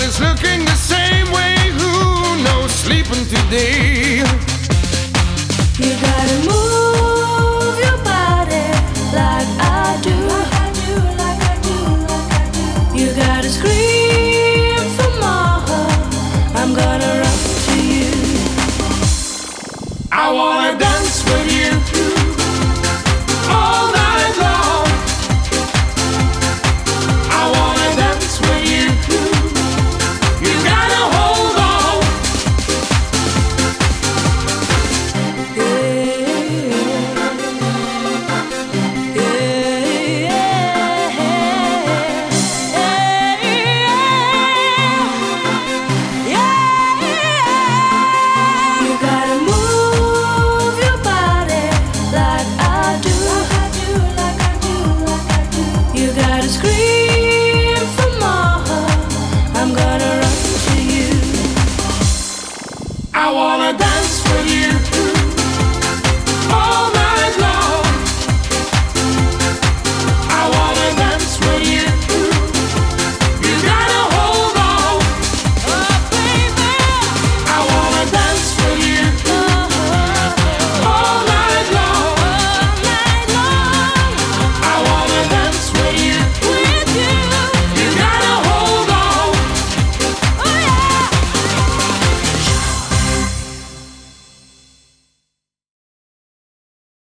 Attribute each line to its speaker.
Speaker 1: Everybody's looking the same way. Who knows sleeping today?
Speaker 2: You gotta move your body like I do. You gotta scream for more. I'm gonna run to you.
Speaker 1: I wanna dance with you all night long. I wanna dance with you. You gotta hold on.
Speaker 2: You gotta move your body like I do. You gotta scream.